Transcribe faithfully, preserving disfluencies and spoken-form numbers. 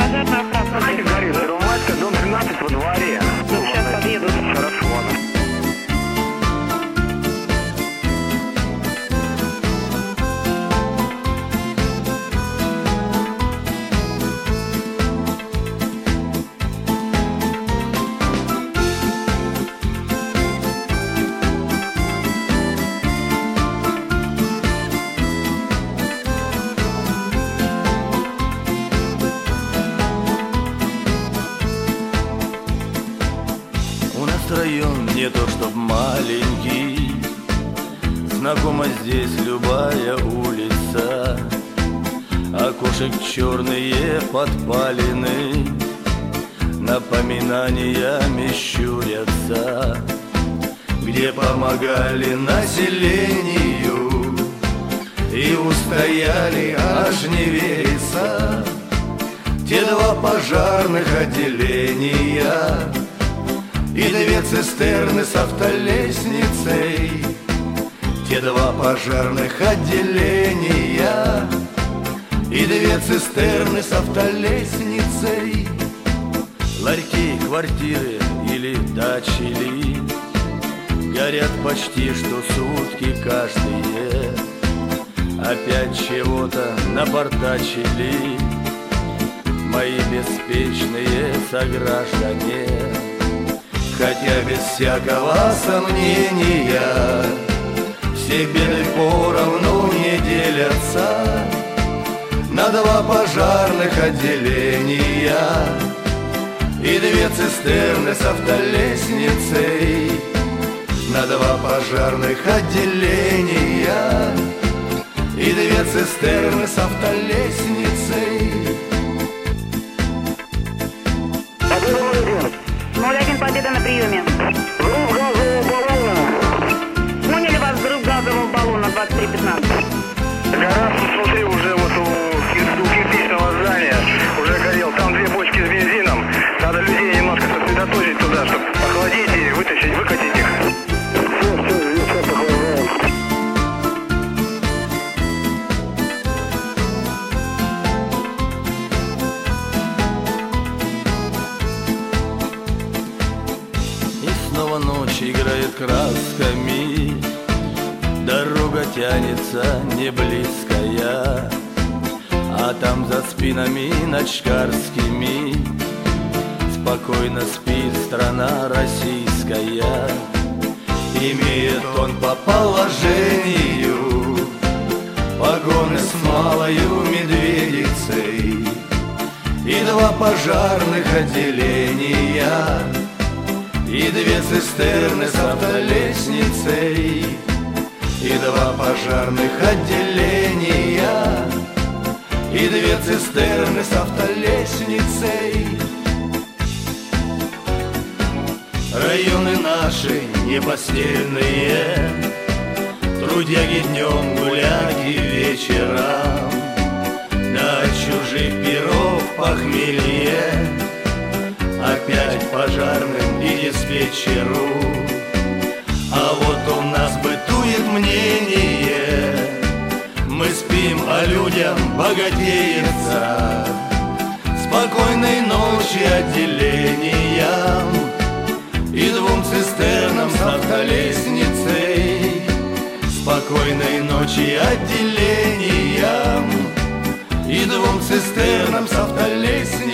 Пожарная охрана. Знаете, горит Первомайская, дом двенадцать во дворе. Ну, сейчас подъеду. Хорошо, ладно. Район не то чтоб маленький, знакома здесь любая улица. Окошек черные подпалины напоминаниями щурятся, где помогали населению и устояли, аж не верится, те два пожарных отделения и две цистерны с автолестницей, те два пожарных отделения и две цистерны с автолестницей. Ларьки, квартиры или дачи ли горят почти что сутки каждые. Опять чего-то напортачили мои беспечные сограждане. Хотя без всякого сомнения все беды поровну не делятся на два пожарных отделения и две цистерны с автолестницей. На два пожарных отделения и две цистерны с автолестницей. ноль один Победа на приеме. Взрыв газового баллона. Поняли вас, взрыв газового баллона двадцать три пятнадцать. Гора, смотри, уже вот у, у кирпичного здания уже горел. Там две бочки с бензином. Надо людей немножко сосредоточить туда, чтобы охладить и вытащить, выкатить их. Все, все, все, похвалаем. Снова ночь играет красками, дорога тянется не близкая, а там за спинами ночкарскими спокойно спит страна российская. Имеет он по положению погоны с малою медведицей и два пожарных отделения и две цистерны с автолестницей, и два пожарных отделения, и две цистерны с автолестницей. Районы наши непостельные, трудяги днем, гуляки вечером, на чужих пиров похмелье, опять пожарным и диспетчеру. А вот у нас бытует мнение, мы спим, а людям богатеется. Спокойной ночи отделениям и двум цистернам с автолестницей. Спокойной ночи отделениям и двум цистернам с автолестницей.